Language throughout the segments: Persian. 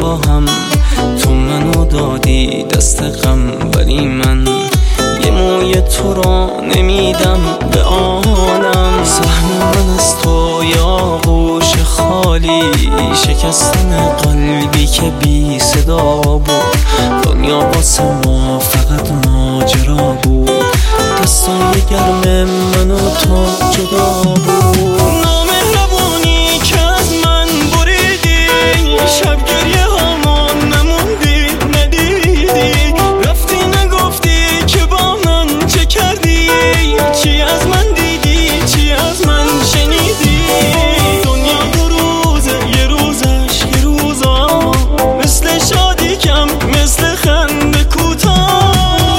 نگاهم تو منو دادی دست غم، ولی من یه موی تو را نمیدم به آنم. سهم من از تو یا گوش خالی، شکستن قلبی که بی صدا بود. دنیا واسه ما فقط ماجرا بود، دستای گرم من و تو جدا بود. نامهربونی که از من بریدی، شب گریه هامون نموندی ندیدی، رفتی نگفتی که با من چه کردی، چی از من دیدی چی از من شنیدی. دنیا دو روزه یه روزش یه روزا، مثل شادی کم مثل خنده کوتاه.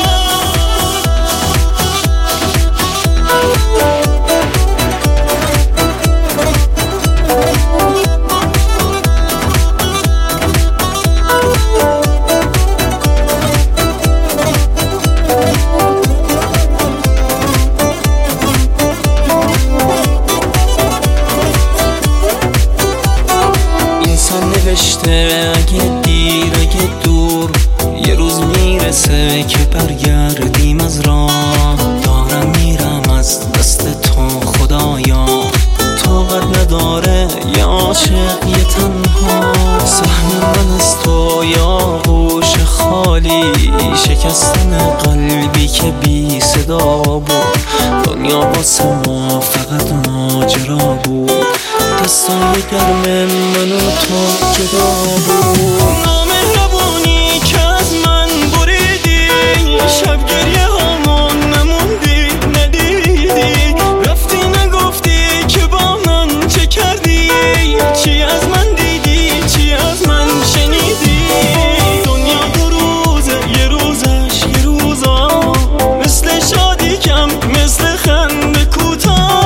نوشته اگه دیر اگه دور، یه روز میرسه که برگردیم از راه. دارم میرم از دست تو خدایا، طاقت نداره یه عاشق یه تنها. سهم من از تو یا گوش خالی، شکستن قلبی که بی صدا بود. دنیا واسه ما فقط ماجرا بود، دستای گرم من و تو جدا بود. نامهربونی که از من بریدی، شب گریه هامون نموندی ندیدی، رفتی نگفتی که با من چه کردی، چی از من دیدی چی از من شنیدی. دنیا دو روزه یه روزش یه روزا، مثل شادی کم مثل خنده کوتاه.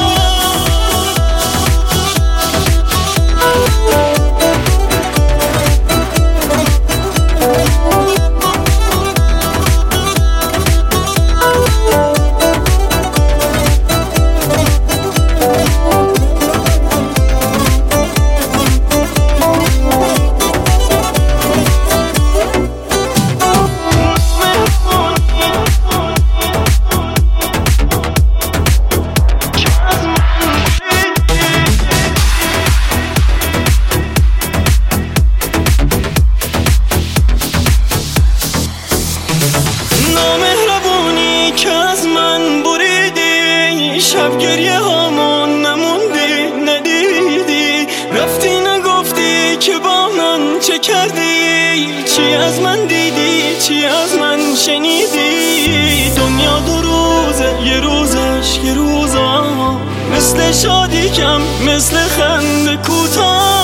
نامهربونی که از من بریدی، شب گریه هامون نموندی ندیدی، رفتی نگفتی که با من چه کردی، چی از من دیدی چی از من شنیدی. دنیا دو روزه یه روزش یه روزا، مثل شادی کم مثل خنده کوتاه.